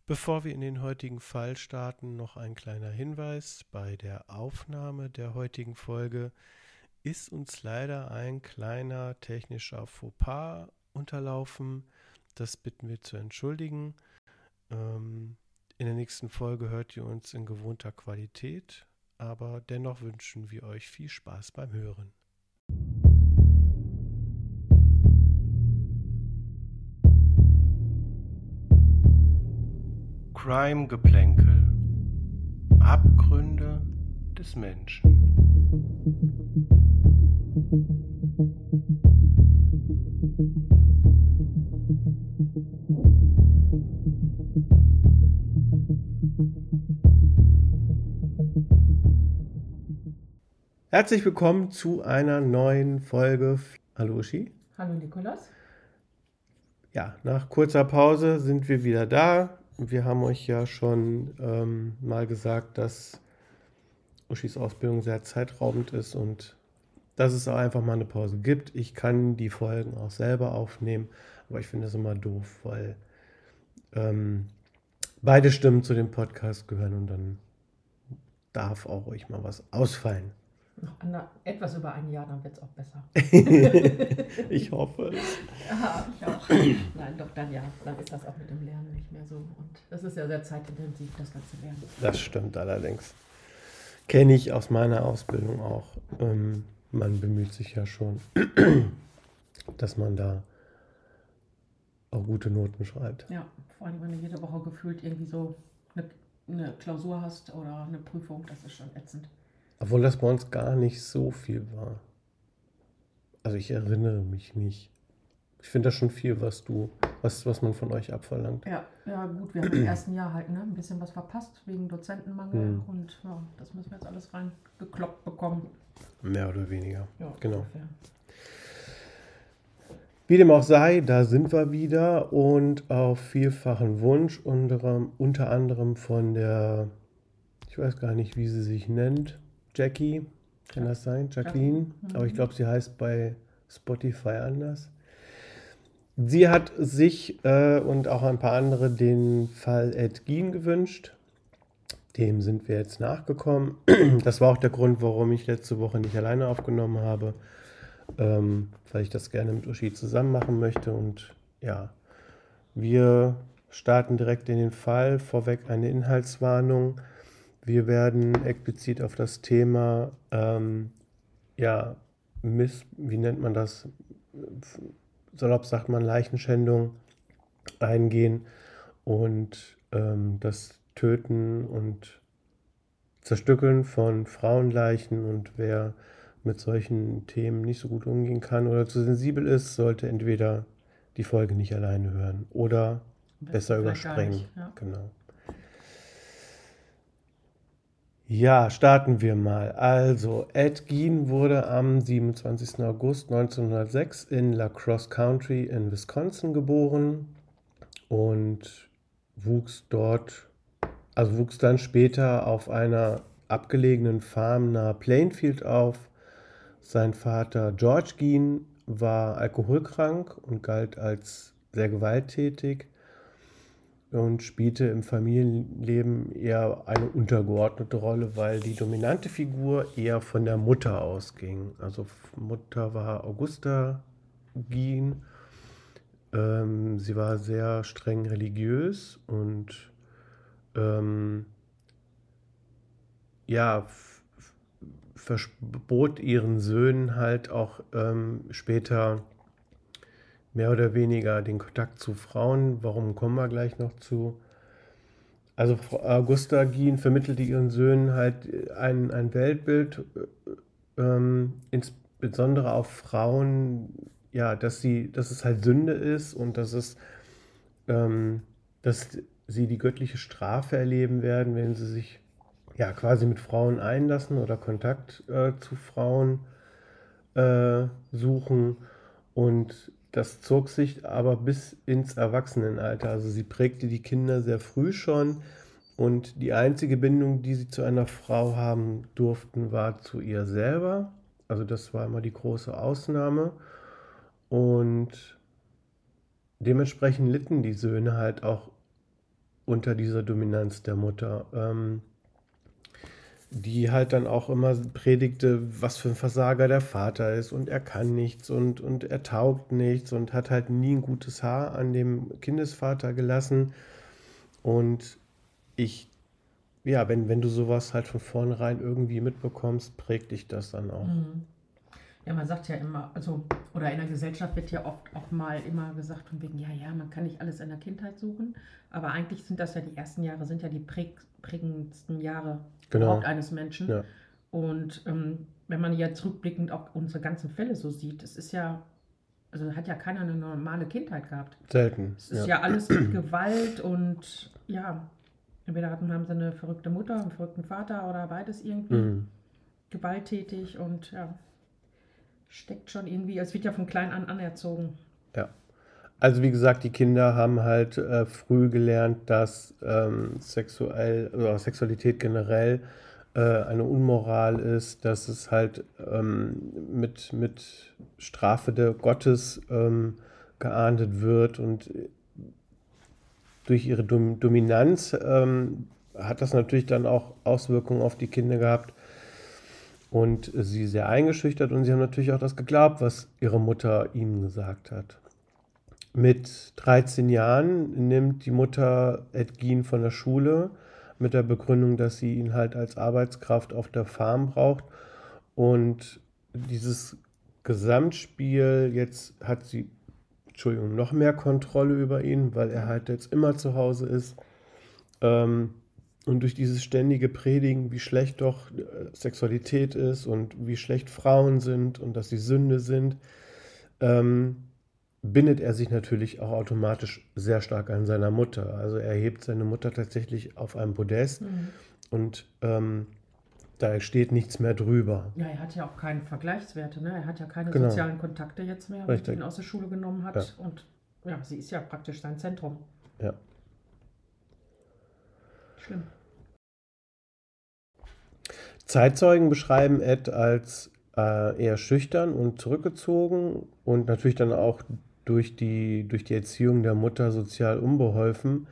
Bevor wir in den heutigen Fall starten, noch ein kleiner Hinweis. Bei der Aufnahme der heutigen Folge ist uns leider ein kleiner technischer Fauxpas unterlaufen. Das bitten wir zu entschuldigen. In der nächsten Folge hört ihr uns in gewohnter Qualität, aber dennoch wünschen wir euch viel Spaß beim Hören. Crime-Geplänkel. Abgründe des Menschen. Herzlich willkommen zu einer neuen Folge. Hallo Uschi. Hallo Nikolas. Ja, nach kurzer Pause sind wir wieder da. Wir haben euch ja schon mal gesagt, dass Uschis Ausbildung sehr zeitraubend ist und dass es auch einfach mal eine Pause gibt. Ich kann die Folgen auch selber aufnehmen, aber ich finde es immer doof, weil beide Stimmen zu dem Podcast gehören und dann darf auch ruhig mal was ausfallen. Noch etwas über ein Jahr, dann wird es auch besser. Ich hoffe es. Ja, ich auch. Nein, doch, dann ja. Dann ist das auch mit dem Lernen nicht mehr so. Und das ist ja sehr zeitintensiv, das ganze Lernen. Das stimmt allerdings. Kenne ich aus meiner Ausbildung auch. Man bemüht sich ja schon, dass man da auch gute Noten schreibt. Ja, vor allem, wenn du jede Woche gefühlt irgendwie so eine Klausur hast oder eine Prüfung, das ist schon ätzend. Obwohl das bei uns gar nicht so viel war. Also ich erinnere mich nicht. Ich finde das schon viel, was man von euch abverlangt. Ja, gut, wir haben im ersten Jahr halt ein bisschen was verpasst wegen Dozentenmangel und ja, das müssen wir jetzt alles reingekloppt bekommen. Mehr oder weniger. Ja, genau. Ungefähr. Wie dem auch sei, da sind wir wieder und auf vielfachen Wunsch unter anderem von der, ich weiß gar nicht, wie sie sich nennt, Jackie, kann das sein? Jacqueline? Aber ich glaube, sie heißt bei Spotify anders. Sie hat sich und auch ein paar andere den Fall Ed Gein gewünscht. Dem sind wir jetzt nachgekommen. Das war auch der Grund, warum ich letzte Woche nicht alleine aufgenommen habe, weil ich das gerne mit Uschi zusammen machen möchte. Und ja, wir starten direkt in den Fall. Vorweg eine Inhaltswarnung. Wir werden explizit auf das Thema, wie nennt man das? Salopp sagt man Leichenschändung eingehen und das Töten und Zerstückeln von Frauenleichen, und wer mit solchen Themen nicht so gut umgehen kann oder zu sensibel ist, sollte entweder die Folge nicht alleine hören oder besser überspringen. Ja. Genau. Ja, starten wir mal. Also, Ed Gein wurde am 27. August 1906 in La Crosse County in Wisconsin geboren und wuchs dann später auf einer abgelegenen Farm nahe Plainfield auf. Sein Vater George Gein war alkoholkrank und galt als sehr gewalttätig und spielte im Familienleben eher eine untergeordnete Rolle, weil die dominante Figur eher von der Mutter ausging. Also Mutter war Augusta Gein. Sie war sehr streng religiös und verbot ihren Söhnen halt auch später mehr oder weniger den Kontakt zu Frauen. Warum, kommen wir gleich noch zu. Also Augusta Gein vermittelte ihren Söhnen halt ein Weltbild, insbesondere auf Frauen, ja, dass es halt Sünde ist und dass sie die göttliche Strafe erleben werden, wenn sie sich ja quasi mit Frauen einlassen oder Kontakt zu Frauen suchen. Und das zog sich aber bis ins Erwachsenenalter. Also sie prägte die Kinder sehr früh schon. Und die einzige Bindung, die sie zu einer Frau haben durften, war zu ihr selber. Also das war immer die große Ausnahme. Und dementsprechend litten die Söhne halt auch unter dieser Dominanz der Mutter, die halt dann auch immer predigte, was für ein Versager der Vater ist und er kann nichts und er taugt nichts und hat halt nie ein gutes Haar an dem Kindesvater gelassen. Und ich, ja, wenn du sowas halt von vornherein irgendwie mitbekommst, prägt dich das dann auch. Ja, man sagt ja immer, also, oder in der Gesellschaft wird ja oft auch mal immer gesagt, von wegen, ja, man kann nicht alles in der Kindheit suchen, aber eigentlich sind das ja die ersten Jahre, sind ja die prägendsten Jahre überhaupt Genau, eines Menschen. ja, Und wenn man jetzt rückblickend auch unsere ganzen Fälle so sieht, es ist ja, also hat ja keiner eine normale Kindheit gehabt. selten, Es ist ja. ja alles mit Gewalt und ja, entweder haben sie eine verrückte Mutter, einen verrückten Vater oder beides irgendwie gewalttätig und ja, steckt schon irgendwie, es wird ja von klein an anerzogen. Ja. Also wie gesagt, die Kinder haben halt früh gelernt, dass Sexualität generell eine Unmoral ist, dass es halt mit Strafe Gottes geahndet wird und durch ihre Dominanz hat das natürlich dann auch Auswirkungen auf die Kinder gehabt und sie sehr eingeschüchtert und sie haben natürlich auch das geglaubt, was ihre Mutter ihnen gesagt hat. Mit 13 Jahren nimmt die Mutter Ed Gein von der Schule mit der Begründung, dass sie ihn halt als Arbeitskraft auf der Farm braucht. Und dieses Gesamtspiel, jetzt hat sie, Entschuldigung, noch mehr Kontrolle über ihn, weil er halt jetzt immer zu Hause ist. Und durch dieses ständige Predigen, wie schlecht doch Sexualität ist und wie schlecht Frauen sind und dass sie Sünde sind, bindet er sich natürlich auch automatisch sehr stark an seiner Mutter. Also er hebt seine Mutter tatsächlich auf ein Podest und da steht nichts mehr drüber. Ja, er hat ja auch keine Vergleichswerte, ne? Er hat ja keine Genau. sozialen Kontakte jetzt mehr, wenn sie Richtig. ihn aus der Schule genommen hat. Ja. Und ja, sie ist ja praktisch sein Zentrum. Ja. Schlimm. Zeitzeugen beschreiben Ed als eher schüchtern und zurückgezogen und natürlich dann auch durch die Erziehung der Mutter sozial unbeholfen.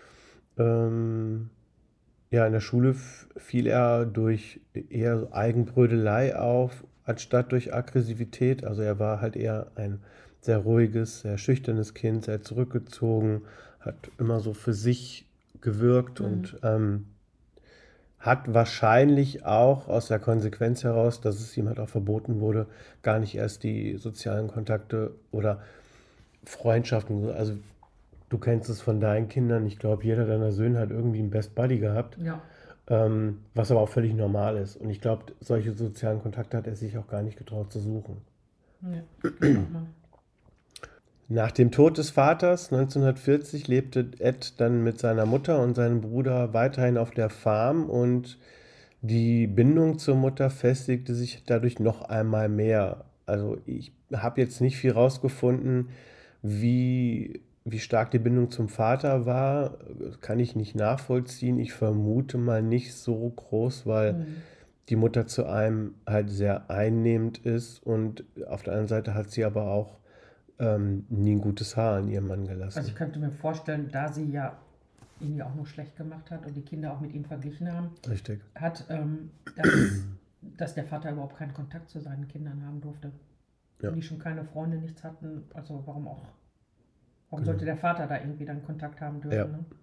Ja, in der Schule fiel er durch eher so Eigenbrötelei auf, anstatt durch Aggressivität. Also er war halt eher ein sehr ruhiges, sehr schüchternes Kind, sehr zurückgezogen, hat immer so für sich gewirkt und hat wahrscheinlich auch aus der Konsequenz heraus, dass es ihm halt auch verboten wurde, gar nicht erst die sozialen Kontakte oder Freundschaften. Also du kennst es von deinen Kindern. Ich glaube, jeder deiner Söhne hat irgendwie einen Best Buddy gehabt, Ja. was aber auch völlig normal ist. Und ich glaube, solche sozialen Kontakte hat er sich auch gar nicht getraut zu suchen. Ja, geht auch mal. Nach dem Tod des Vaters 1940 lebte Ed dann mit seiner Mutter und seinem Bruder weiterhin auf der Farm und die Bindung zur Mutter festigte sich dadurch noch einmal mehr. Also ich habe jetzt nicht viel rausgefunden, wie stark die Bindung zum Vater war. Das kann ich nicht nachvollziehen. Ich vermute mal nicht so groß, weil die Mutter zu einem halt sehr einnehmend ist und auf der anderen Seite hat sie aber auch nie ein gutes Haar an ihrem Mann gelassen. Also ich könnte mir vorstellen, da sie ja ihn ja auch noch schlecht gemacht hat und die Kinder auch mit ihm verglichen haben, Richtig. hat, dass der Vater überhaupt keinen Kontakt zu seinen Kindern haben durfte. Ja. Wenn die schon keine Freunde, nichts hatten, also warum auch? Warum Genau. sollte der Vater da irgendwie dann Kontakt haben dürfen? Ja. Ne?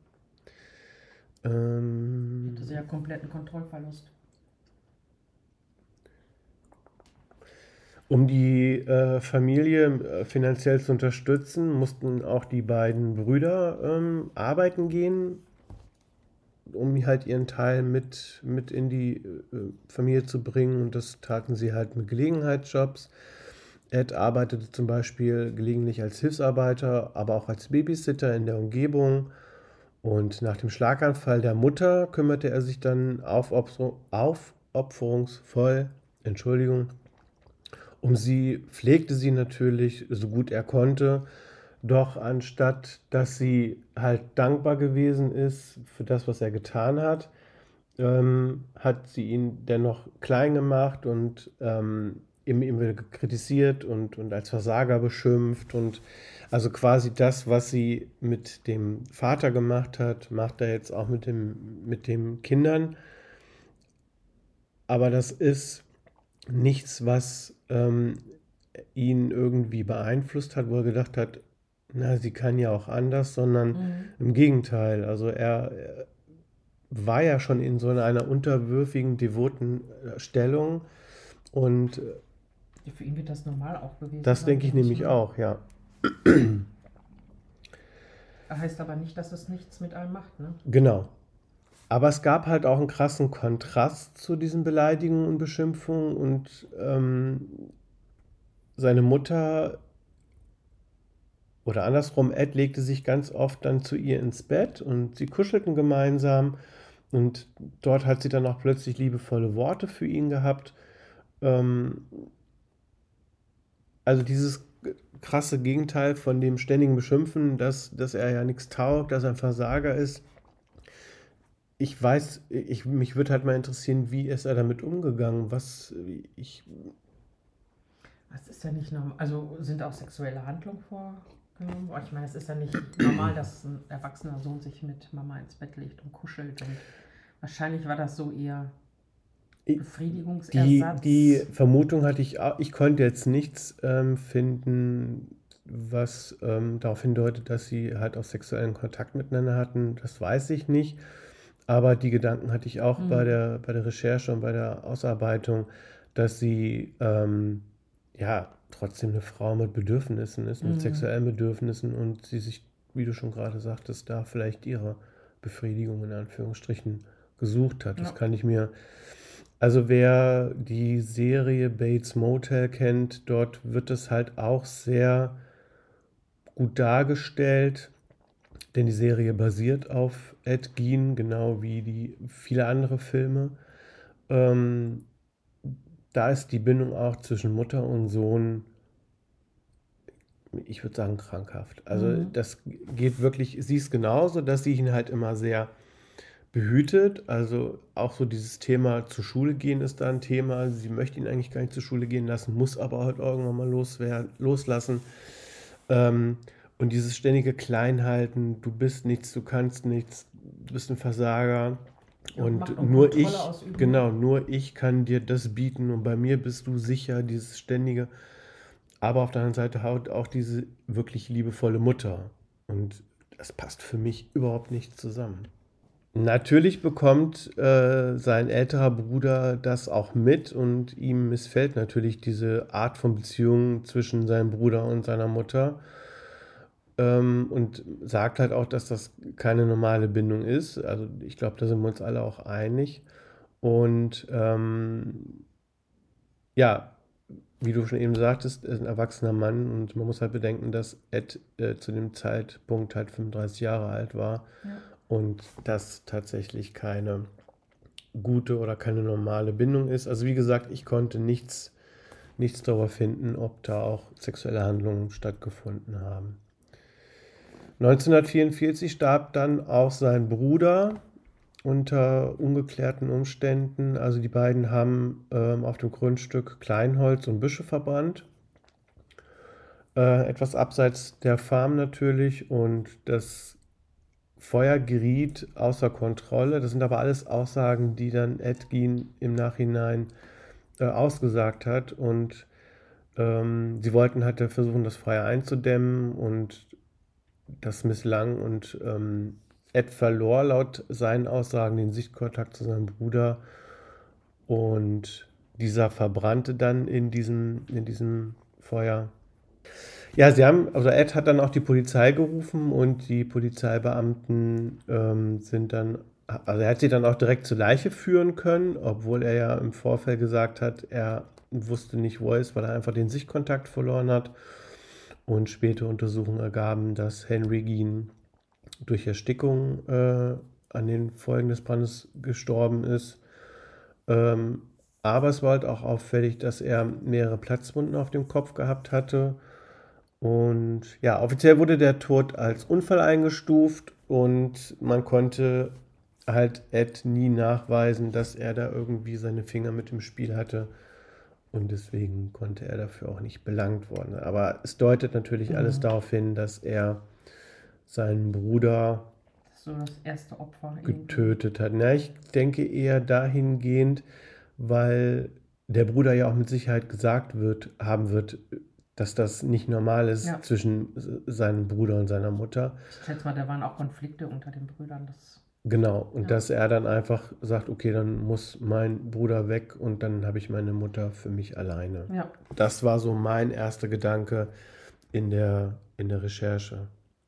Hatte sie ja kompletten Kontrollverlust. Um die Familie finanziell zu unterstützen, mussten auch die beiden Brüder arbeiten gehen, um halt ihren Teil mit in die Familie zu bringen. Und das taten sie halt mit Gelegenheitsjobs. Ed arbeitete zum Beispiel gelegentlich als Hilfsarbeiter, aber auch als Babysitter in der Umgebung. Und nach dem Schlaganfall der Mutter kümmerte er sich dann aufopferungsvoll, um sie, pflegte sie natürlich so gut er konnte. Doch anstatt, dass sie halt dankbar gewesen ist für das, was er getan hat, hat sie ihn dennoch klein gemacht und immer wieder kritisiert und als Versager beschimpft und also quasi das, was sie mit dem Vater gemacht hat, macht er jetzt auch mit den Kindern. Aber das ist nichts, was ihn irgendwie beeinflusst hat, wo er gedacht hat, na, sie kann ja auch anders, sondern Mhm. im Gegenteil. Also er war ja schon in so einer unterwürfigen, devoten Stellung und Für ihn wird das normal auch gewesen das sein, denke ich denke ich nämlich mal. auch, ja. Heißt aber nicht, dass es nichts mit einem macht, ne? Genau. Aber es gab halt auch einen krassen Kontrast zu diesen Beleidigungen und Beschimpfungen und seine Mutter oder andersrum, Ed legte sich ganz oft dann zu ihr ins Bett und sie kuschelten gemeinsam und dort hat sie dann auch plötzlich liebevolle Worte für ihn gehabt. Ähm, also dieses krasse Gegenteil von dem ständigen Beschimpfen, dass er ja nichts taugt, dass er ein Versager ist. Ich weiß, mich würde halt mal interessieren, wie ist er damit umgegangen? Das ist ja nicht normal. Also sind auch sexuelle Handlungen vorgenommen? Boah, ich meine, es ist ja nicht normal, dass ein erwachsener Sohn sich mit Mama ins Bett legt und kuschelt. Und wahrscheinlich war das so eher Befriedigungsersatz. Die Vermutung hatte ich auch. Ich konnte jetzt nichts finden, was darauf hindeutet, dass sie halt auch sexuellen Kontakt miteinander hatten. Das weiß ich nicht. Aber die Gedanken hatte ich auch bei der Recherche und bei der Ausarbeitung, dass sie ja trotzdem eine Frau mit Bedürfnissen ist, mit sexuellen Bedürfnissen und sie sich, wie du schon gerade sagtest, da vielleicht ihre Befriedigung in Anführungsstrichen gesucht hat. Das Ja. kann ich mir. Also wer die Serie Bates Motel kennt, dort wird es halt auch sehr gut dargestellt, denn die Serie basiert auf Ed Gein, genau wie die viele andere Filme. Ähm, Da ist die Bindung auch zwischen Mutter und Sohn, ich würde sagen, krankhaft. Also das geht wirklich, sie ist genauso, dass sie ihn halt immer sehr behütet. Also auch so dieses Thema zur Schule gehen ist da ein Thema. Sie möchte ihn eigentlich gar nicht zur Schule gehen lassen, muss aber halt irgendwann mal loslassen. Ähm, und dieses ständige Kleinhalten, du bist nichts, du kannst nichts, du bist ein Versager. Auch Macht Und und nur Kontrolle ich, ausüben. genau, nur ich kann dir das bieten und bei mir bist du sicher, dieses ständige. Aber auf der anderen Seite auch diese wirklich liebevolle Mutter. Und das passt für mich überhaupt nicht zusammen. Natürlich bekommt sein älterer Bruder das auch mit und ihm missfällt natürlich diese Art von Beziehung zwischen seinem Bruder und seiner Mutter und sagt halt auch, dass das keine normale Bindung ist. Also ich glaube, da sind wir uns alle auch einig. Und ja, wie du schon eben sagtest, er ist ein erwachsener Mann und man muss halt bedenken, dass Ed zu dem Zeitpunkt halt 35 Jahre alt war Ja. und das tatsächlich keine gute oder keine normale Bindung ist. Also wie gesagt, ich konnte nichts darüber finden, ob da auch sexuelle Handlungen stattgefunden haben. 1944 starb dann auch sein Bruder unter ungeklärten Umständen. Also die beiden haben auf dem Grundstück Kleinholz und Büsche verbrannt. Etwas abseits der Farm natürlich und das Feuer geriet außer Kontrolle. Das sind aber alles Aussagen, die dann Ed Gein im Nachhinein ausgesagt hat und sie wollten halt versuchen, das Feuer einzudämmen und das misslang und Ed verlor laut seinen Aussagen den Sichtkontakt zu seinem Bruder und dieser verbrannte dann in diesem Feuer. Ja, also Ed hat dann auch die Polizei gerufen und die Polizeibeamten sind dann, also er hat sie dann auch direkt zur Leiche führen können, obwohl er ja im Vorfeld gesagt hat, er wusste nicht, wo er ist, weil er einfach den Sichtkontakt verloren hat. Und spätere Untersuchungen ergaben, dass Henry Gein durch Erstickung an den Folgen des Brandes gestorben ist. Aber es war halt auch auffällig, dass er mehrere Platzwunden auf dem Kopf gehabt hatte. Und ja, offiziell wurde der Tod als Unfall eingestuft und man konnte halt Ed nie nachweisen, dass er da irgendwie seine Finger mit im Spiel hatte. und deswegen konnte er dafür auch nicht belangt worden. Aber es deutet natürlich alles Mhm. darauf hin, dass er seinen Bruder Das ist so das erste Opfer irgendwie. getötet hat. Na, ich denke eher dahingehend, weil der Bruder ja auch mit Sicherheit gesagt haben wird, dass das nicht normal ist Ja, zwischen seinem Bruder und seiner Mutter. ich schätze mal, da waren auch Konflikte unter den Brüdern. Das, Genau, und ja, dass er dann einfach sagt, okay, dann muss mein Bruder weg und dann habe ich meine Mutter für mich alleine. ja. Das war so mein erster Gedanke in der Recherche.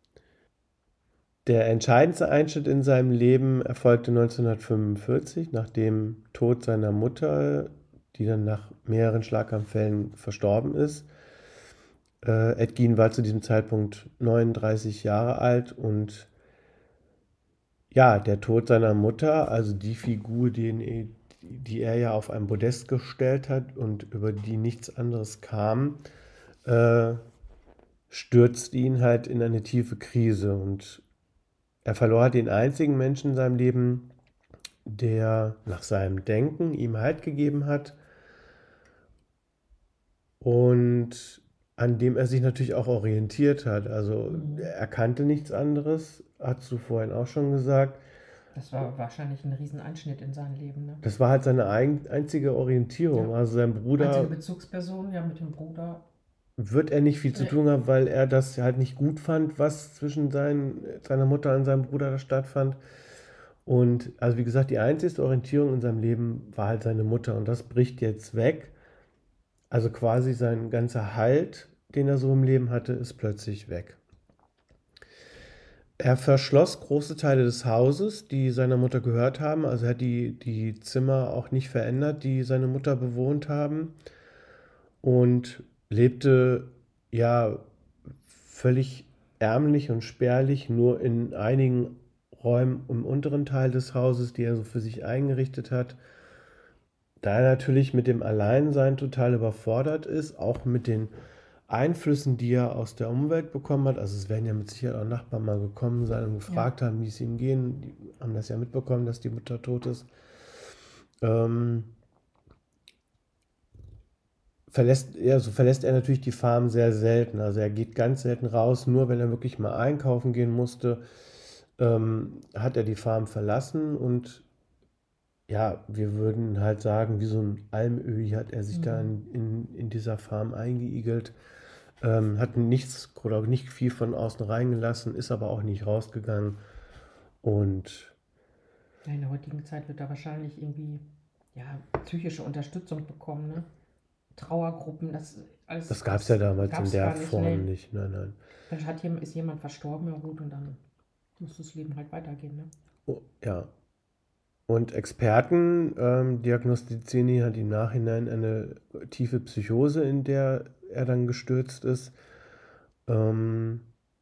Der entscheidendste Einschnitt in seinem Leben erfolgte 1945, nach dem Tod seiner Mutter, die dann nach mehreren Schlaganfällen verstorben ist. Ed Gein war zu diesem Zeitpunkt 39 Jahre alt und ja, der Tod seiner Mutter, also die Figur, die er ja auf ein Podest gestellt hat und über die nichts anderes kam, äh, stürzt ihn halt in eine tiefe Krise und er verlor den einzigen Menschen in seinem Leben, der nach seinem Denken ihm Halt gegeben hat und an dem er sich natürlich auch orientiert hat. Also Mhm. er kannte nichts anderes, hast du vorhin auch schon gesagt. Das war wahrscheinlich ein Rieseneinschnitt in seinem Leben, ne? Das war halt seine einzige Orientierung. Ja. Also sein Einzige Bruder Bezugsperson, ja, mit dem Bruder. wird er nicht viel zu Nee. tun haben, weil er das halt nicht gut fand, was zwischen seiner Mutter und seinem Bruder da stattfand. Und also wie gesagt, die einzige Orientierung in seinem Leben war halt seine Mutter und das bricht jetzt weg. Also quasi sein ganzer Halt, den er so im Leben hatte, ist plötzlich weg. Er verschloss große Teile des Hauses, die seiner Mutter gehört haben. Also er hat die Zimmer auch nicht verändert, die seine Mutter bewohnt haben. Und lebte ja völlig ärmlich und spärlich, nur in einigen Räumen im unteren Teil des Hauses, die er so für sich eingerichtet hat. Da er natürlich mit dem Alleinsein total überfordert ist, auch mit den Einflüssen, die er aus der Umwelt bekommen hat. Also es werden ja mit Sicherheit auch Nachbarn mal gekommen sein und Ja. gefragt haben, wie es ihm geht. Die haben das ja mitbekommen, dass die Mutter tot ist. Ähm, verlässt er natürlich die Farm sehr selten. Also er geht ganz selten raus, nur wenn er wirklich mal einkaufen gehen musste, hat er die Farm verlassen und ja, wir würden halt sagen, wie so ein Almöhi hat er sich da Mhm. in dieser Farm eingeigelt, hat nichts oder nicht viel von außen reingelassen, ist aber auch nicht rausgegangen und Ja, in der heutigen Zeit wird er wahrscheinlich irgendwie, ja, psychische Unterstützung bekommen, ne? Trauergruppen, das das alles gab es ja damals gab in es der gar nicht, ne? Form nicht. Nein, nein. Dann ist jemand verstorben, ja gut, und dann muss das Leben halt weitergehen, ne? Oh, ja, und Experten diagnostizieren ihn halt im Nachhinein eine tiefe Psychose, in der er dann gestürzt ist. Ähm,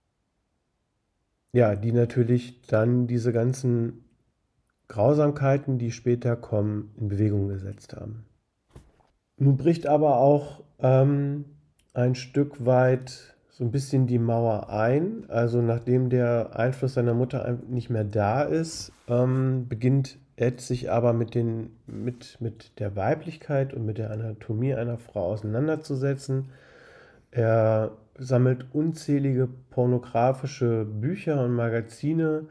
ja, die natürlich dann diese ganzen Grausamkeiten, die später kommen, in Bewegung gesetzt haben. Nun bricht aber auch ein Stück weit so ein bisschen die Mauer ein. Also nachdem der Einfluss seiner Mutter nicht mehr da ist, beginnt Ed sich aber mit der Weiblichkeit und mit der Anatomie einer Frau auseinanderzusetzen. Er sammelt unzählige pornografische Bücher und Magazine.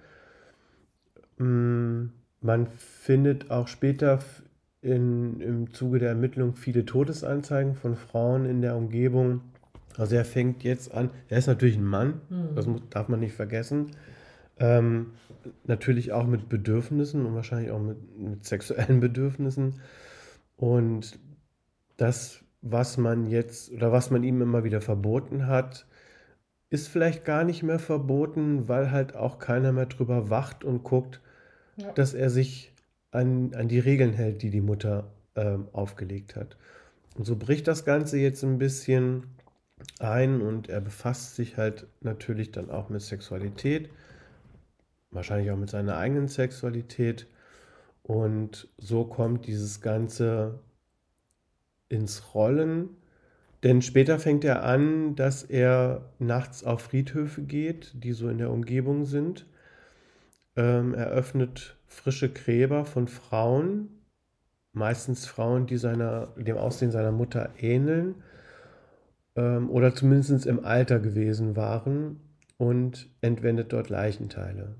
Man findet auch später im Zuge der Ermittlung viele Todesanzeigen von Frauen in der Umgebung. Also er fängt jetzt an, er ist natürlich ein Mann, das Mhm. darf man nicht vergessen. Ähm, Natürlich auch mit Bedürfnissen und wahrscheinlich auch mit sexuellen Bedürfnissen. Und das, was man jetzt oder was man ihm immer wieder verboten hat, ist vielleicht gar nicht mehr verboten, weil halt auch keiner mehr drüber wacht und guckt, Ja. dass er sich an die Regeln hält, die die Mutter aufgelegt hat. Und so bricht das Ganze jetzt ein bisschen ein und er befasst sich halt natürlich dann auch mit Sexualität, wahrscheinlich auch mit seiner eigenen Sexualität. Und so kommt dieses Ganze ins Rollen. Denn später fängt er an, dass er nachts auf Friedhöfe geht, die so in der Umgebung sind. Er öffnet frische Gräber von Frauen, meistens Frauen, die dem Aussehen seiner Mutter ähneln, oder zumindest im Alter gewesen waren, und entwendet dort Leichenteile.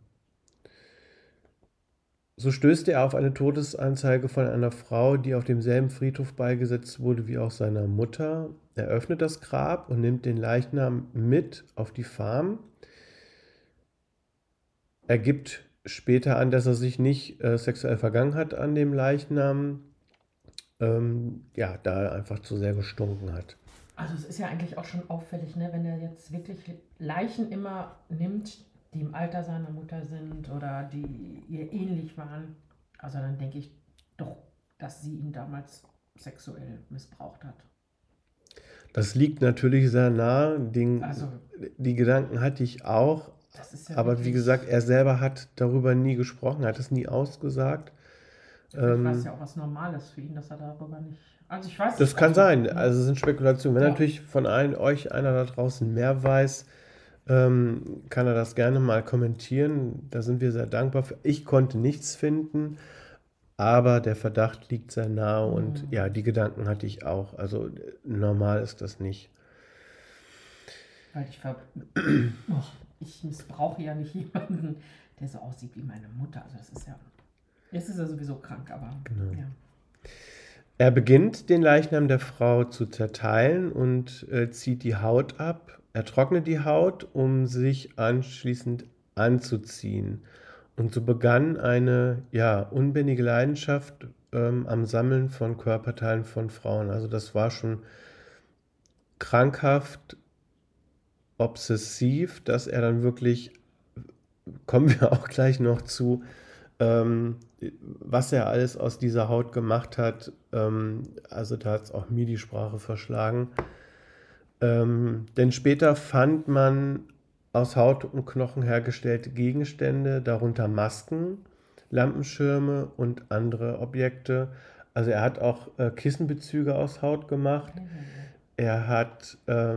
So stößt er auf eine Todesanzeige von einer Frau, die auf demselben Friedhof beigesetzt wurde wie auch seiner Mutter. Er öffnet das Grab und nimmt den Leichnam mit auf die Farm. Er gibt später an, dass er sich nicht sexuell vergangen hat an dem Leichnam, ja, da er einfach zu sehr gestunken hat. Also es ist ja eigentlich auch schon auffällig, ne, wenn er jetzt wirklich Leichen immer nimmt, die im Alter seiner Mutter sind oder die ihr ähnlich waren. Also dann denke ich doch, dass sie ihn damals sexuell missbraucht hat. Das liegt natürlich sehr nah. Also Die Gedanken hatte ich auch, das ist ja aber wie wirklich, gesagt, er selber hat darüber nie gesprochen, hat es nie ausgesagt. vielleicht war es ja auch was Normales für ihn, dass er darüber nicht. Also ich weiß Das es kann nicht. sein, also es sind Spekulationen. Wenn Ja. natürlich von euch einer da draußen mehr weiß, kann er das gerne mal kommentieren. Da sind wir sehr dankbar für. Ich konnte nichts finden, aber der Verdacht liegt sehr nah und ja, die Gedanken hatte ich auch. Also normal ist das nicht. Weil ich missbrauche ja nicht jemanden, der so aussieht wie meine Mutter. Also das ist ja. Jetzt ist er sowieso krank, aber ja. Er beginnt, den Leichnam der Frau zu zerteilen und zieht die Haut ab. Er trocknet die Haut, um sich anschließend anzuziehen. Und so begann eine unbändige Leidenschaft am Sammeln von Körperteilen von Frauen. Also das war schon krankhaft, obsessiv, dass er dann wirklich, kommen wir auch gleich noch zu, was er alles aus dieser Haut gemacht hat. Also da hat es auch mir die Sprache verschlagen. Denn später fand man aus Haut und Knochen hergestellte Gegenstände, darunter Masken, Lampenschirme und andere Objekte. Also er hat auch Kissenbezüge aus Haut gemacht. Er hat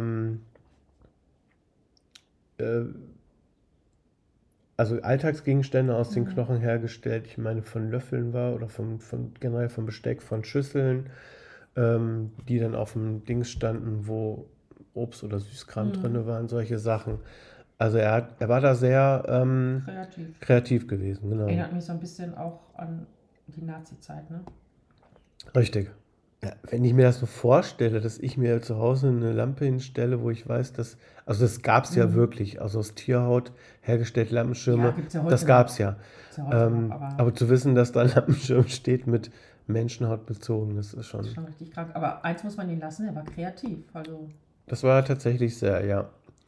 also Alltagsgegenstände aus den Knochen hergestellt. Ich meine, von Löffeln oder generell vom Besteck, von Schüsseln, die dann auf dem Dings standen, wo Obst oder Süßkram drin waren, solche Sachen. Also er war da sehr kreativ gewesen, genau. Erinnert mich so ein bisschen auch an die Nazi-Zeit, ne? Richtig. Ja, wenn ich mir das so vorstelle, dass ich mir zu Hause eine Lampe hinstelle, wo ich weiß, also das gab es ja wirklich, also aus Tierhaut hergestellte Lampenschirme, Ja, gibt's ja heute das noch. gab es ja. Gibt's ja heute noch, Aber zu wissen, dass da ein Lampenschirm steht mit Menschenhaut bezogen, das ist schon. schon richtig krank. Aber eins muss man ihn lassen, er war kreativ. Also Das war tatsächlich sehr, ja.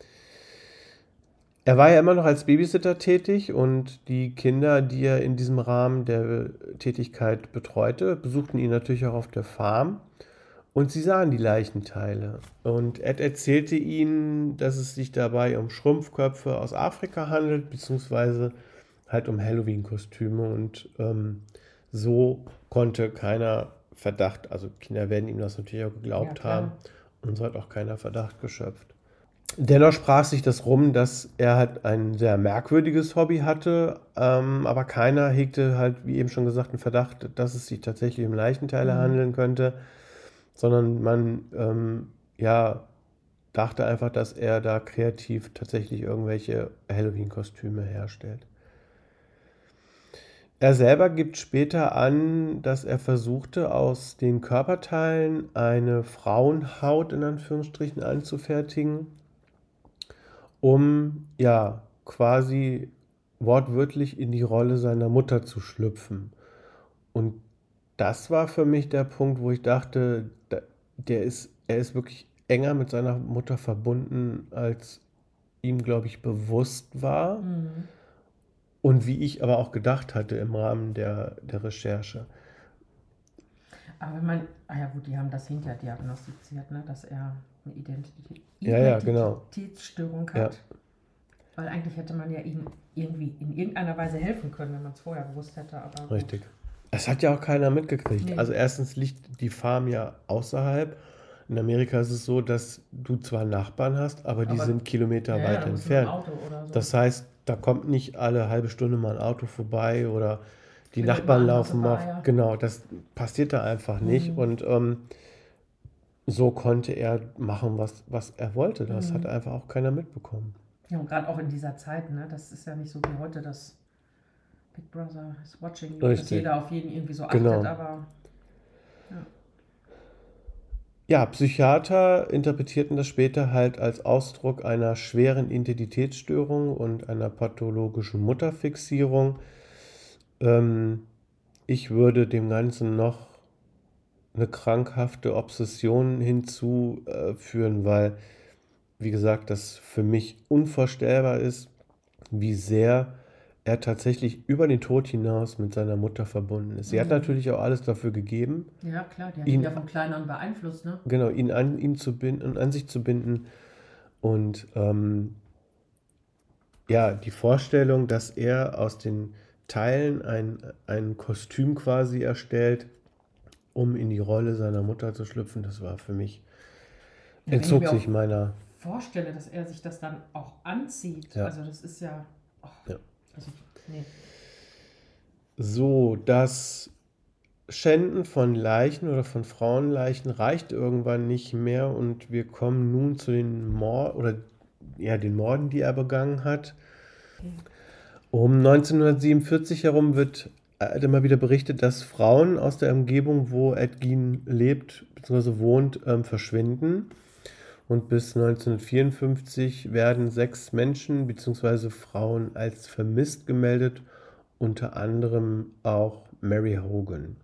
Er war ja immer noch als Babysitter tätig und die Kinder, die er in diesem Rahmen der Tätigkeit betreute, besuchten ihn natürlich auch auf der Farm und sie sahen die Leichenteile. Und Ed erzählte ihnen, dass es sich dabei um Schrumpfköpfe aus Afrika handelt, beziehungsweise halt um Halloween-Kostüme, und so konnte keiner Verdacht, also Kinder werden ihm das natürlich auch geglaubt haben, und so hat auch keiner Verdacht geschöpft. Dennoch sprach sich das rum, dass er halt ein sehr merkwürdiges Hobby hatte, aber keiner hegte halt, wie eben schon gesagt, einen Verdacht, dass es sich tatsächlich um Leichenteile handeln könnte, sondern man dachte einfach, dass er da kreativ tatsächlich irgendwelche Halloween-Kostüme herstellt. Er selber gibt später an, dass er versuchte, aus den Körperteilen eine Frauenhaut in Anführungsstrichen anzufertigen, um quasi wortwörtlich in die Rolle seiner Mutter zu schlüpfen. Und das war für mich der Punkt, wo ich dachte, er ist wirklich enger mit seiner Mutter verbunden, als ihm, glaube ich, bewusst war. Und wie ich aber auch gedacht hatte im Rahmen der Recherche. Aber wenn man, die haben das hinterher diagnostiziert, ne, dass er eine Genau. Identitätsstörung hat. Ja. Weil eigentlich hätte man ja ihm irgendwie in irgendeiner Weise helfen können, wenn man es vorher gewusst hätte. Aber Richtig. Es hat ja auch keiner mitgekriegt. Nee. Also erstens liegt die Farm ja außerhalb. In Amerika ist es so, dass du zwar Nachbarn hast, aber die sind Kilometer weit da musst du mit dem entfernt. Auto oder so. Das heißt, da kommt nicht alle halbe Stunde mal ein Auto vorbei oder die Findet immer Nachbarn Anlass laufen bei auf. Eier. Genau, das passiert da einfach nicht. Mhm. Und so konnte er machen, was er wollte. Das hat Mhm. einfach auch keiner mitbekommen. Ja, und gerade auch in dieser Zeit, ne? Das ist ja nicht so wie heute, dass Big Brother is watching you, dass Richtig, jeder auf jeden irgendwie so achtet, genau. aber ja. Ja, Psychiater interpretierten das später halt als Ausdruck einer schweren Identitätsstörung und einer pathologischen Mutterfixierung. Ähm, Ich würde dem Ganzen noch eine krankhafte Obsession hinzuführen, weil, wie gesagt, das für mich unvorstellbar ist, wie sehr er tatsächlich über den Tod hinaus mit seiner Mutter verbunden ist. Sie hat Mhm. natürlich auch alles dafür gegeben, Ja, klar, die hat ihn ihn, ja von klein an beeinflusst, ne? genau, ihn an ihm zu binden, an sich zu binden. Und ja, die Vorstellung, dass er aus den Teilen ein Kostüm quasi erstellt, um in die Rolle seiner Mutter zu schlüpfen, das war für mich, Ja, wenn ich entzog mir auch sich meiner, vorstelle, dass er sich das dann auch anzieht, ja, also das ist ja, oh, ja. also, nee. So, das Schänden von Leichen oder von Frauenleichen reicht irgendwann nicht mehr und wir kommen nun zu den Mord oder ja, den Morden, die er begangen hat. Okay. Um 1947 herum wird immer wieder berichtet, dass Frauen aus der Umgebung, wo Ed Gein lebt bzw. wohnt, verschwinden. Und bis 1954 werden 6 Menschen bzw. Frauen als vermisst gemeldet, unter anderem auch Mary Hogan.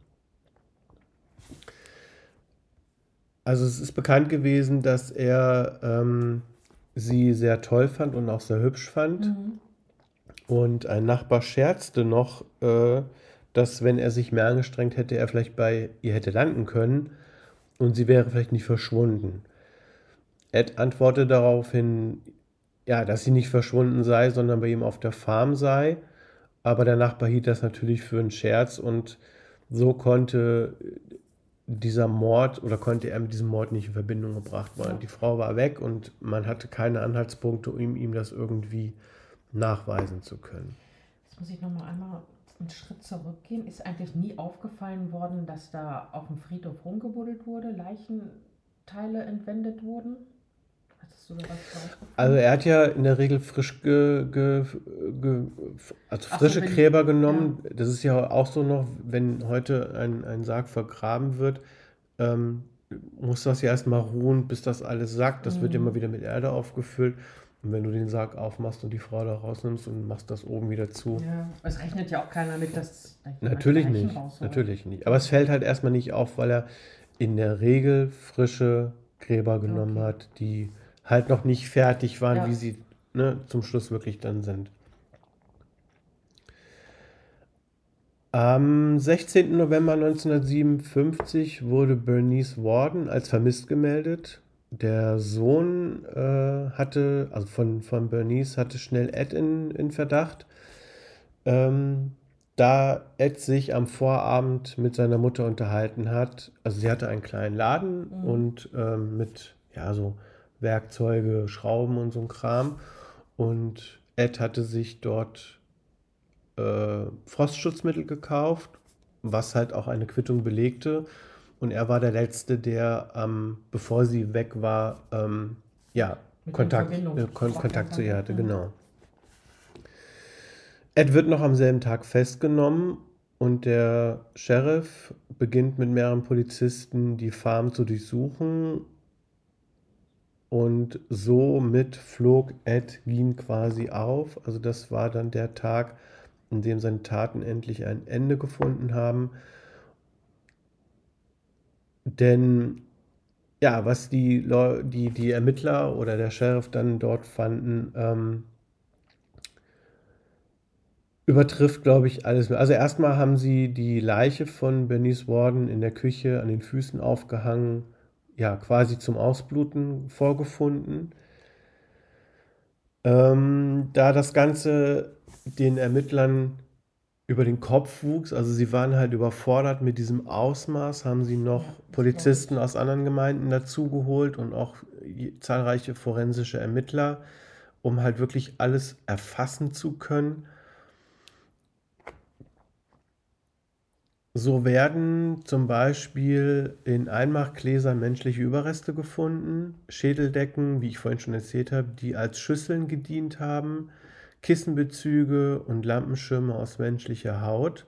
Also es ist bekannt gewesen, dass er sie sehr toll fand und auch sehr hübsch fand. Mhm. Und ein Nachbar scherzte noch, dass wenn er sich mehr angestrengt hätte, er vielleicht bei ihr hätte landen können und sie wäre vielleicht nicht verschwunden. Ed antwortete daraufhin, ja, dass sie nicht verschwunden sei, sondern bei ihm auf der Farm sei. Aber der Nachbar hielt das natürlich für einen Scherz und so konnte dieser Mord oder konnte er mit diesem Mord nicht in Verbindung gebracht werden. Ja. Die Frau war weg und man hatte keine Anhaltspunkte, um ihm das irgendwie nachweisen zu können. Jetzt muss ich nochmal einmal einen Schritt zurückgehen. Ist eigentlich nie aufgefallen worden, dass da auf dem Friedhof rumgebuddelt wurde, Leichenteile entwendet wurden? Hattest du da was Also rausgefunden? er hat ja in der Regel also Ach so, frische wenn, Gräber ja. genommen. Das ist ja auch so noch, wenn heute ein Sarg vergraben wird, ähm, muss das ja erstmal ruhen, bis das alles sackt. Das wird immer Mhm. wieder mit Erde aufgefüllt. Und wenn du den Sarg aufmachst und die Frau da rausnimmst und machst das oben wieder zu, Ja, es rechnet ja auch keiner mit, dass da jemand natürlich Leichen nicht, rausholt. natürlich nicht. Aber es fällt halt erstmal nicht auf, weil er in der Regel frische Gräber genommen Okay. hat, die halt noch nicht fertig waren, wie Ja. sie, ne, zum Schluss wirklich dann sind. Am 16. November 1957 wurde Bernice Warden als vermisst gemeldet. Der Sohn also von Bernice hatte schnell Ed in Verdacht. Ähm, Da Ed sich am Vorabend mit seiner Mutter unterhalten hat, also sie hatte einen kleinen Laden Mhm. und mit, ja, so Werkzeuge, Schrauben und so ein Kram. Und Ed hatte sich dort Frostschutzmittel gekauft, was halt auch eine Quittung belegte. Und er war der Letzte, der, bevor sie weg war, ja, Mit ihr in Verbindung gebracht werden Kontakt zu ihr konnte. hatte, Mhm. genau. Ed wird noch am selben Tag festgenommen und der Sheriff beginnt mit mehreren Polizisten die Farm zu durchsuchen und somit flog Ed Gein quasi auf. Also das war dann der Tag, in dem seine Taten endlich ein Ende gefunden haben. Denn ja, was die Ermittler oder der Sheriff dann dort fanden, übertrifft, glaube ich, alles. Also erstmal haben sie die Leiche von Bernice Warden in der Küche an den Füßen aufgehangen, ja, quasi zum Ausbluten vorgefunden. Da das Ganze den Ermittlern über den Kopf wuchs, also sie waren halt überfordert mit diesem Ausmaß, haben sie noch Ja, das glaube Polizisten ich. aus anderen Gemeinden dazugeholt und auch zahlreiche forensische Ermittler, um halt wirklich alles erfassen zu können. So werden zum Beispiel in Einmachgläsern menschliche Überreste gefunden, Schädeldecken, wie ich vorhin schon erzählt habe, die als Schüsseln gedient haben, Kissenbezüge und Lampenschirme aus menschlicher Haut.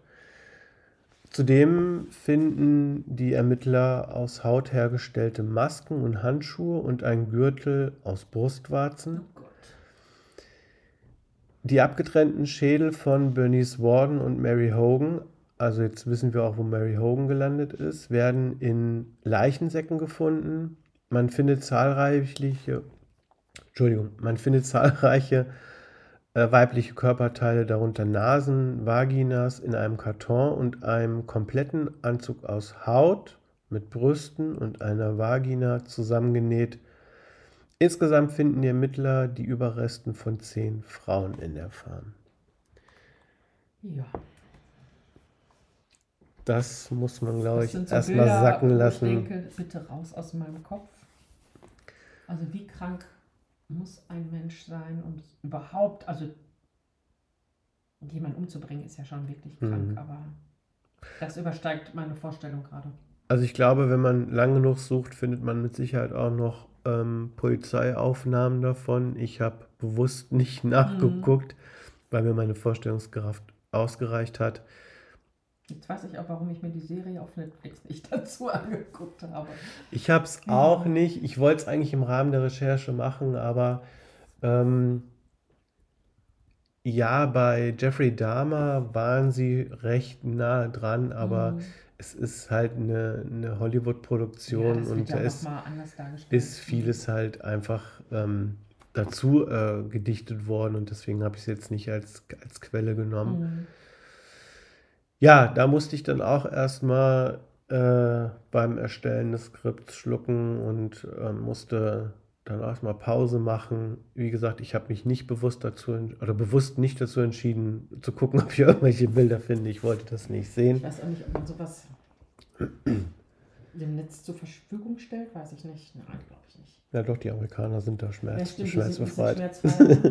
Zudem finden die Ermittler aus Haut hergestellte Masken und Handschuhe und einen Gürtel aus Brustwarzen. Oh Gott. Die abgetrennten Schädel von Bernice Worden und Mary Hogan, also jetzt wissen wir auch, wo Mary Hogan gelandet ist, werden in Leichensäcken gefunden. Man findet zahlreiche weibliche Körperteile, darunter Nasen, Vaginas, in einem Karton und einem kompletten Anzug aus Haut mit Brüsten und einer Vagina zusammengenäht. Insgesamt finden die Ermittler die Überresten von 10 Frauen in der Farm. Ja. Das muss man, glaube Das ich, sind so erstmal Bilder, sacken wo lassen. ich denke, bitte raus aus meinem Kopf. Also wie krank muss ein Mensch sein, um überhaupt, also jemanden umzubringen, ist ja schon wirklich krank, aber das übersteigt meine Vorstellung gerade. Also ich glaube, wenn man lang genug sucht, findet man mit Sicherheit auch noch Polizeiaufnahmen davon. Ich habe bewusst nicht nachgeguckt, weil mir meine Vorstellungskraft ausgereicht hat. Jetzt weiß ich auch, warum ich mir die Serie auf Netflix nicht dazu angeguckt habe. Ich habe es auch nicht. Ich wollte es eigentlich im Rahmen der Recherche machen, aber ja, bei Jeffrey Dahmer waren sie recht nah dran, aber es ist halt eine Hollywood-Produktion das wird und ja da noch mal anders dargestellt. ist vieles halt einfach dazu gedichtet worden und deswegen habe ich es jetzt nicht als Quelle genommen. Ja, da musste ich dann auch erstmal beim Erstellen des Skripts schlucken und musste dann erstmal Pause machen. Wie gesagt, ich habe mich nicht bewusst nicht dazu entschieden, zu gucken, ob ich irgendwelche Bilder finde. Ich wollte das nicht sehen. Ich weiß auch nicht, ob man sowas dem Netz zur Verfügung stellt, weiß ich nicht. Nein, glaube ich nicht. Ja, doch, die Amerikaner sind da Ja, stimmt, die sind ein bisschen schmerzbefreit. schmerzfrei. Ja.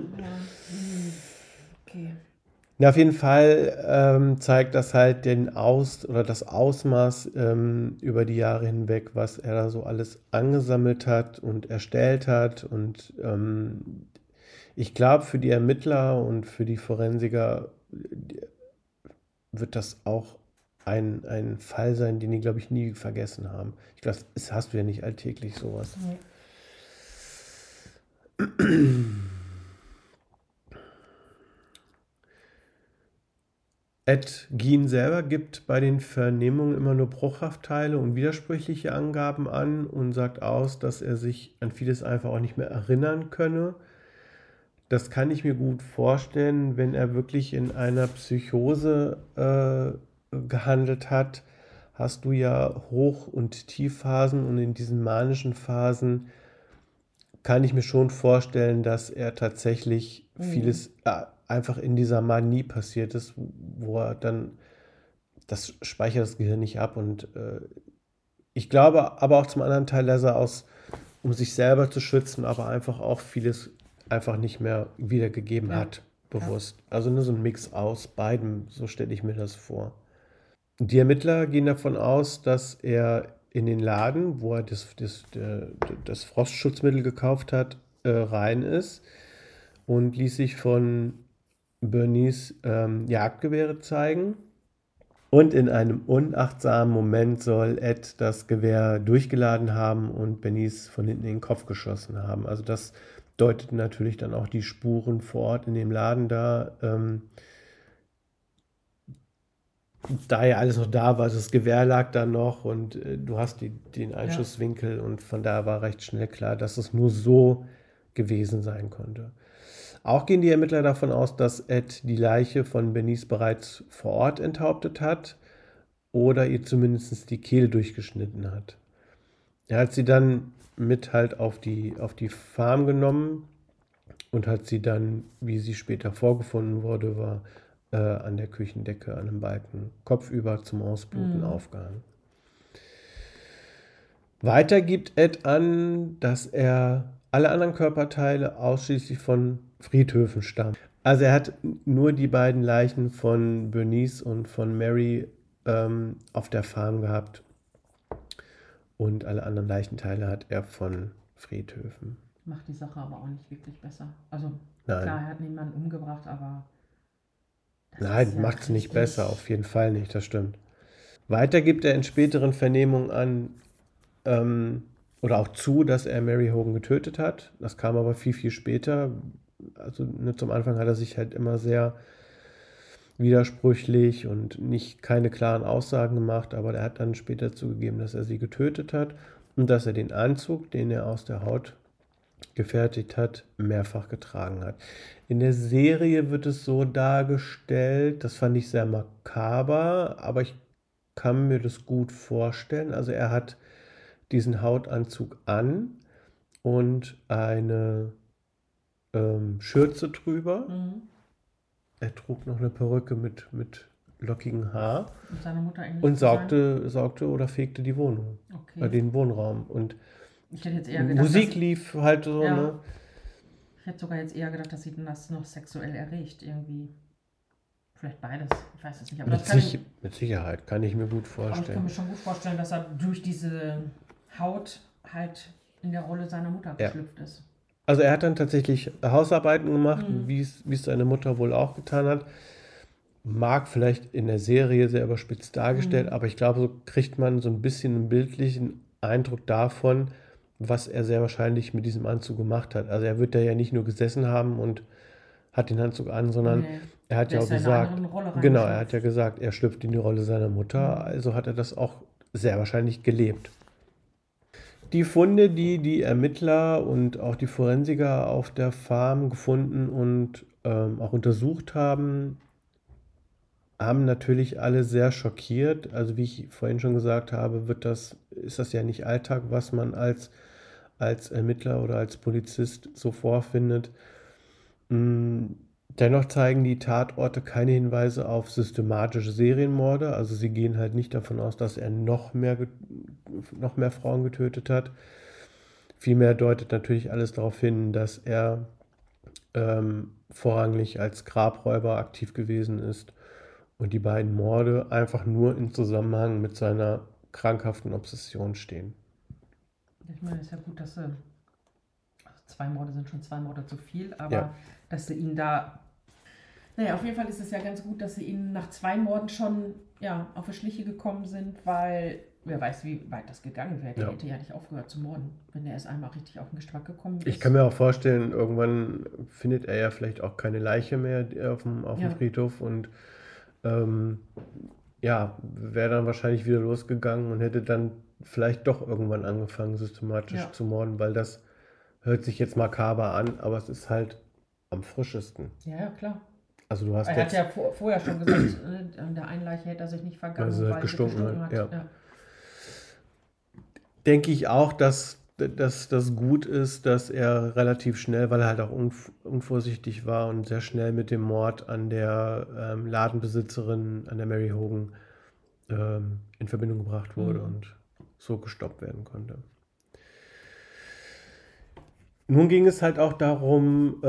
Okay. Na, auf jeden Fall zeigt das halt das Ausmaß über die Jahre hinweg, was er da so alles angesammelt hat und erstellt hat. Und ich glaube, für die Ermittler und für die Forensiker wird das auch ein Fall sein, den die, glaube ich, nie vergessen haben. Ich glaube, das hast du ja nicht alltäglich sowas. Nee. Ed Gein selber gibt bei den Vernehmungen immer nur Bruchhaftteile und widersprüchliche Angaben an und sagt aus, dass er sich an vieles einfach auch nicht mehr erinnern könne. Das kann ich mir gut vorstellen, wenn er wirklich in einer Psychose gehandelt hat, hast du ja Hoch- und Tiefphasen und in diesen manischen Phasen kann ich mir schon vorstellen, dass er tatsächlich vieles einfach in dieser Manie passiert ist, wo er dann, das speichert das Gehirn nicht ab und ich glaube aber auch zum anderen Teil, dass er um sich selber zu schützen, aber einfach auch vieles einfach nicht mehr wiedergegeben hat, bewusst. Also nur so ein Mix aus beidem, so stelle ich mir das vor. Die Ermittler gehen davon aus, dass er in den Laden, wo er das Frostschutzmittel gekauft hat, rein ist und ließ sich von Bernice Jagdgewehre zeigen. Und in einem unachtsamen Moment soll Ed das Gewehr durchgeladen haben und Bernice von hinten in den Kopf geschossen haben. Also das deutet natürlich dann auch die Spuren vor Ort in dem Laden da. Da ja alles noch da war, also das Gewehr lag da noch und du hast den Einschusswinkel und von da war recht schnell klar, dass es nur so gewesen sein konnte. Auch gehen die Ermittler davon aus, dass Ed die Leiche von Bernice bereits vor Ort enthauptet hat oder ihr zumindest die Kehle durchgeschnitten hat. Er hat sie dann mit halt auf die Farm genommen und hat sie dann, wie sie später vorgefunden wurde, war an der Küchendecke an einem Balken kopfüber zum Ausbluten aufgehangen. Weiter gibt Ed an, dass er alle anderen Körperteile ausschließlich von Friedhöfen stammen. Also er hat nur die beiden Leichen von Bernice und von Mary auf der Farm gehabt und alle anderen Leichenteile hat er von Friedhöfen. Macht die Sache aber auch nicht wirklich besser. Also Nein. klar, er hat niemanden umgebracht, aber das ist Nein, ja macht es nicht richtig. besser, auf jeden Fall nicht, das stimmt. Weiter gibt er in späteren Vernehmungen an, oder auch zu, dass er Mary Hogan getötet hat. Das kam aber viel, viel später. Also zum Anfang hat er sich halt immer sehr widersprüchlich und keine klaren Aussagen gemacht, aber er hat dann später zugegeben, dass er sie getötet hat und dass er den Anzug, den er aus der Haut gefertigt hat, mehrfach getragen hat. In der Serie wird es so dargestellt, das fand ich sehr makaber, aber ich kann mir das gut vorstellen. Also er hat diesen Hautanzug an und eine Schürze drüber. Mhm. Er trug noch eine Perücke mit lockigem Haar Und seine Mutter ähnlich und zu sein. saugte oder fegte die Wohnung, Okay. den Wohnraum. Und Ich hätte jetzt eher gedacht, Musik lief halt so, Ja. ne? Ich hätte sogar jetzt eher gedacht, dass sie das noch sexuell erregt irgendwie. Vielleicht beides, ich weiß es nicht. Aber Mit Sicherheit, kann ich mir gut aber ich kann vorstellen. mir schon gut vorstellen, dass er durch diese Haut halt in der Rolle seiner Mutter Ja. geschlüpft ist. Also er hat dann tatsächlich Hausarbeiten gemacht, Mhm. wie es seine Mutter wohl auch getan hat. Mag vielleicht in der Serie sehr überspitzt dargestellt, Mhm. aber ich glaube, so kriegt man so ein bisschen einen bildlichen Eindruck davon, was er sehr wahrscheinlich mit diesem Anzug gemacht hat. Also er wird da ja nicht nur gesessen haben und hat den Anzug an, sondern Nee, er hat der ja ist auch ja in eine gesagt, andere Rolle genau, er reingeschlüpft. hat ja gesagt, er schlüpft in die Rolle seiner Mutter, also hat er das auch sehr wahrscheinlich gelebt. Die Funde, die die Ermittler und auch die Forensiker auf der Farm gefunden und auch untersucht haben, haben natürlich alle sehr schockiert. Also wie ich vorhin schon gesagt habe, ist das ja nicht Alltag, was man als Ermittler oder als Polizist so vorfindet. Dennoch zeigen die Tatorte keine Hinweise auf systematische Serienmorde. Also sie gehen halt nicht davon aus, dass er noch mehr Frauen getötet hat. Vielmehr deutet natürlich alles darauf hin, dass er vorrangig als Grabräuber aktiv gewesen ist und die beiden Morde einfach nur in Zusammenhang mit seiner krankhaften Obsession stehen. Ich meine, es ist ja gut, dass sie. Also 2 Morde sind schon 2 Morde zu viel, aber Ja. dass sie ihn da. Naja, auf jeden Fall ist es ja ganz gut, dass sie ihn nach 2 Morden schon auf die Schliche gekommen sind, weil wer weiß, wie weit das gegangen wäre. Der Ja. hätte ja nicht aufgehört zu morden, wenn er erst einmal richtig auf den Geschmack gekommen ist. Ich kann mir auch vorstellen, irgendwann findet er ja vielleicht auch keine Leiche mehr auf dem Friedhof und wäre dann wahrscheinlich wieder losgegangen und hätte dann vielleicht doch irgendwann angefangen, systematisch zu morden, weil das hört sich jetzt makaber an, aber es ist halt am frischesten. Ja, klar. Also du hast Er hat ja vorher schon gesagt, an der einen Leiche hätte er sich nicht vergangen, Also weil sie gestunken hat. ja. Denke ich auch, dass das gut ist, dass er relativ schnell, weil er halt auch unvorsichtig war und sehr schnell mit dem Mord an der Ladenbesitzerin, an der Mary Hogan, in Verbindung gebracht wurde und so gestoppt werden konnte. Nun ging es halt auch darum,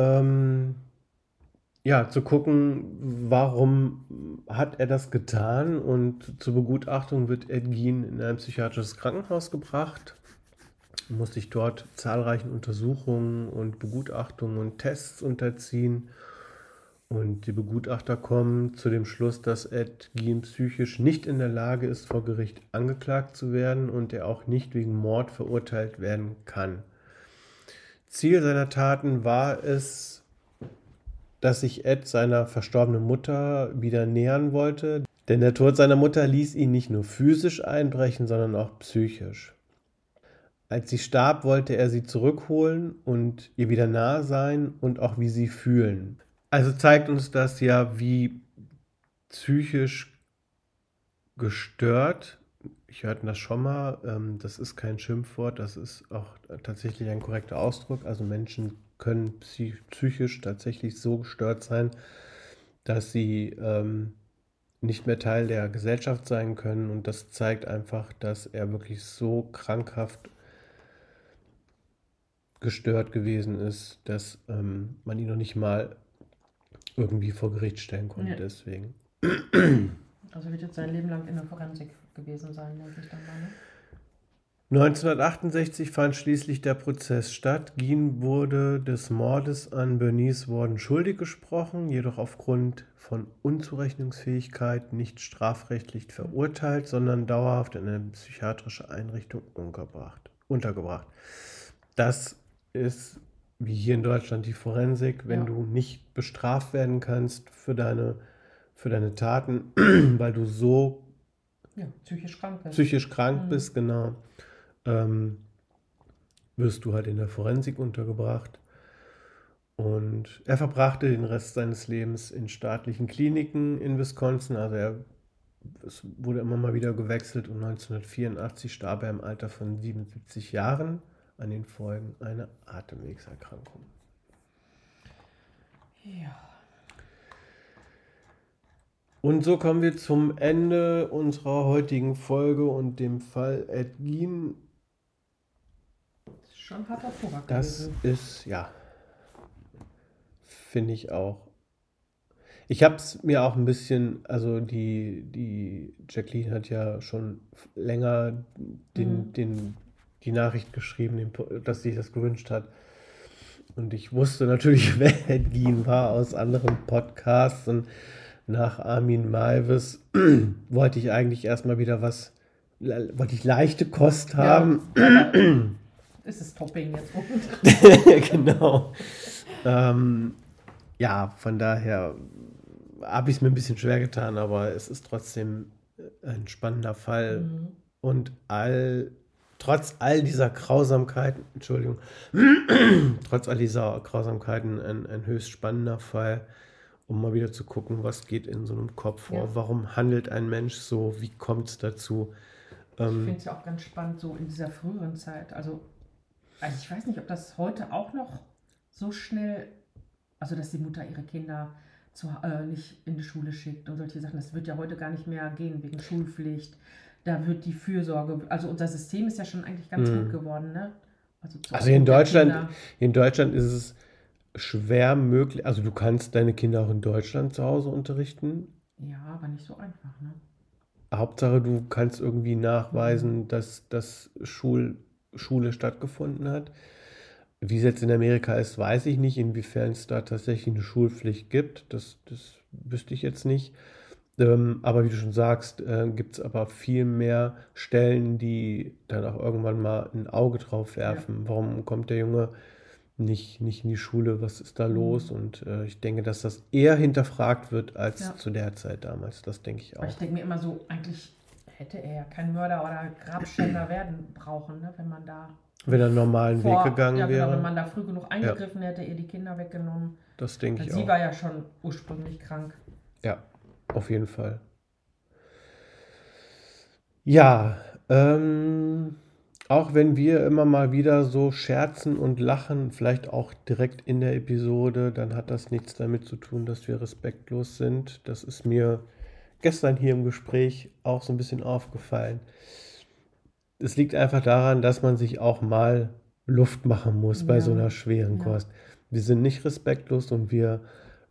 zu gucken, warum hat er das getan, und zur Begutachtung wird Ed Gein in ein psychiatrisches Krankenhaus gebracht, muss sich dort zahlreichen Untersuchungen und Begutachtungen und Tests unterziehen, und die Begutachter kommen zu dem Schluss, dass Ed Gein psychisch nicht in der Lage ist, vor Gericht angeklagt zu werden und er auch nicht wegen Mord verurteilt werden kann. Ziel seiner Taten war es, dass sich Ed seiner verstorbenen Mutter wieder nähern wollte, denn der Tod seiner Mutter ließ ihn nicht nur physisch einbrechen, sondern auch psychisch. Als sie starb, wollte er sie zurückholen und ihr wieder nahe sein und auch wie sie fühlen. Also zeigt uns das ja, wie psychisch gestört, ich hörte das schon mal, das ist kein Schimpfwort, das ist auch tatsächlich ein korrekter Ausdruck. Also Menschen können psychisch tatsächlich so gestört sein, dass sie nicht mehr Teil der Gesellschaft sein können, und das zeigt einfach, dass er wirklich so krankhaft gestört gewesen ist, dass man ihn noch nicht mal irgendwie vor Gericht stellen konnte. Ja. Deswegen. Also wird jetzt sein Leben lang in der Forensik gewesen sein, denke ich dann mal. Ne? 1968 fand schließlich der Prozess statt. Geen wurde des Mordes an Bernice Worden schuldig gesprochen, jedoch aufgrund von Unzurechnungsfähigkeit nicht strafrechtlich verurteilt, sondern dauerhaft in eine psychiatrische Einrichtung untergebracht. Das ist wie hier in Deutschland die Forensik, wenn du nicht bestraft werden kannst für deine Taten, weil du so psychisch krank bist, genau. Wirst du halt in der Forensik untergebracht. Und er verbrachte den Rest seines Lebens in staatlichen Kliniken in Wisconsin. Also es wurde immer mal wieder gewechselt und 1984 starb er im Alter von 77 Jahren an den Folgen einer Atemwegserkrankung. Ja. Und so kommen wir zum Ende unserer heutigen Folge und dem Fall Ed Gein. Schon harter Tobak. Das ist, finde ich auch. Ich habe es mir auch ein bisschen, also die Jacqueline hat ja schon länger die Nachricht geschrieben, dass sie sich das gewünscht hat. Und ich wusste natürlich, wer Ed Gein war aus anderen Podcasts. Und nach Armin Meiwes wollte ich eigentlich erstmal wieder leichte Kost haben. Ja, ist es Topping jetzt? Genau. Von daher habe ich es mir ein bisschen schwer getan, aber es ist trotzdem ein spannender Fall. Und trotz all dieser Grausamkeiten, ein höchst spannender Fall, um mal wieder zu gucken, was geht in so einem Kopf vor, warum handelt ein Mensch so, wie kommt es dazu. Ich finde es ja auch ganz spannend, so in dieser früheren Zeit, also ich weiß nicht, ob das heute auch noch so schnell, also dass die Mutter ihre Kinder nicht in die Schule schickt und solche Sachen, das wird ja heute gar nicht mehr gehen, wegen Schulpflicht. Da wird die Fürsorge, also unser System ist ja schon eigentlich ganz gut geworden, ne? Also in Deutschland ist es schwer möglich, also du kannst deine Kinder auch in Deutschland zu Hause unterrichten. Ja, aber nicht so einfach, ne? Hauptsache, du kannst irgendwie nachweisen, dass Schule stattgefunden hat. Wie es jetzt in Amerika ist, weiß ich nicht, inwiefern es da tatsächlich eine Schulpflicht gibt. Das wüsste ich jetzt nicht. Aber wie du schon sagst, gibt es aber viel mehr Stellen, die dann auch irgendwann mal ein Auge drauf werfen. Ja. Warum kommt der Junge nicht in die Schule? Was ist da los? Und ich denke, dass das eher hinterfragt wird als zu der Zeit damals. Das denke ich auch. Aber ich denke mir immer so, eigentlich hätte er ja kein Mörder oder Grabschänder werden brauchen, ne? Wenn er einen normalen Weg gegangen wäre. Genau, wenn man da früh genug eingegriffen hätte, ihr die Kinder weggenommen. Das denke ich auch. Sie war ja schon ursprünglich krank. Ja, auf jeden Fall. Ja, auch wenn wir immer mal wieder so scherzen und lachen, vielleicht auch direkt in der Episode, dann hat das nichts damit zu tun, dass wir respektlos sind. Das ist mir gestern hier im Gespräch auch so ein bisschen aufgefallen. Es liegt einfach daran, dass man sich auch mal Luft machen muss bei so einer schweren Kost. Wir sind nicht respektlos und wir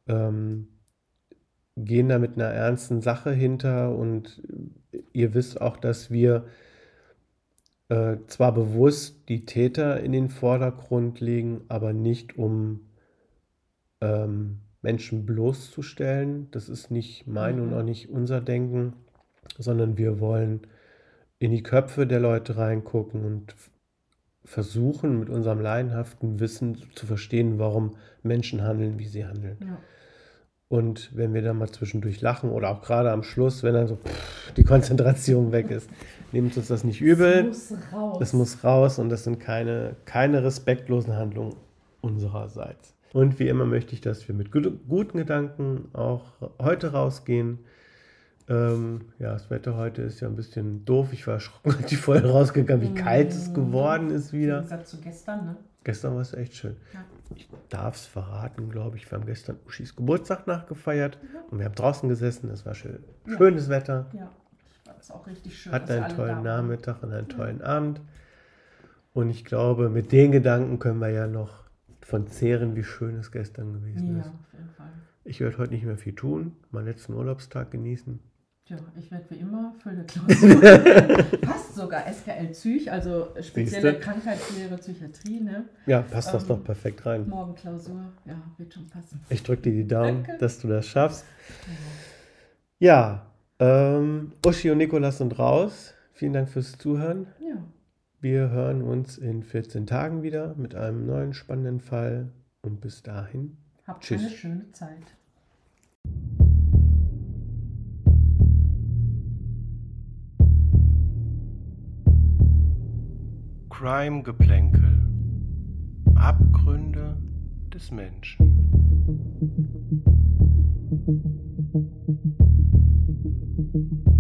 gehen da mit einer ernsten Sache hinter und ihr wisst auch, dass wir zwar bewusst die Täter in den Vordergrund legen, aber nicht um Menschen bloßzustellen. Das ist nicht mein und auch nicht unser Denken, sondern wir wollen in die Köpfe der Leute reingucken und versuchen mit unserem laienhaften Wissen zu verstehen, warum Menschen handeln, wie sie handeln. Ja. Und wenn wir dann mal zwischendurch lachen oder auch gerade am Schluss, wenn dann so die Konzentration weg ist, nehmt uns das nicht übel. Es muss raus und das sind keine respektlosen Handlungen unsererseits. Und wie immer möchte ich, dass wir mit guten Gedanken auch heute rausgehen. Das Wetter heute ist ja ein bisschen doof. Ich war erschrocken, als die Folge rausgegangen, wie kalt es geworden ist wieder. Im Gegensatz zu gestern, ne? Gestern war es echt schön. Ja. Ich darf es verraten, glaube ich. Wir haben gestern Uschis Geburtstag nachgefeiert und wir haben draußen gesessen. Es war schön. Schönes Wetter. Ja, ich fand es auch richtig schön. Hatten einen tollen Nachmittag und einen tollen Abend. Und ich glaube, mit den Gedanken können wir ja noch von zehren, wie schön es gestern gewesen ist. Ja, auf jeden Fall. Ich werde heute nicht mehr viel tun. Meinen letzten Urlaubstag genießen. Ja, ich werde wie immer Völleklausur. Passt sogar SKL Psych, also spezielle Siehste? Krankheitslehre Psychiatrie, ne? Ja, passt das doch perfekt rein. Morgen Klausur, ja, wird schon passen. Ich drücke dir die Daumen, Danke. dass du das schaffst. Ja, Uschi und Nikolas sind raus. Vielen Dank fürs Zuhören. Ja, Wir hören uns in 14 Tagen wieder mit einem neuen spannenden Fall. Und bis dahin, habt Tschüss. eine schöne Zeit. Crime-Geplänkel. Abgründe des Menschen.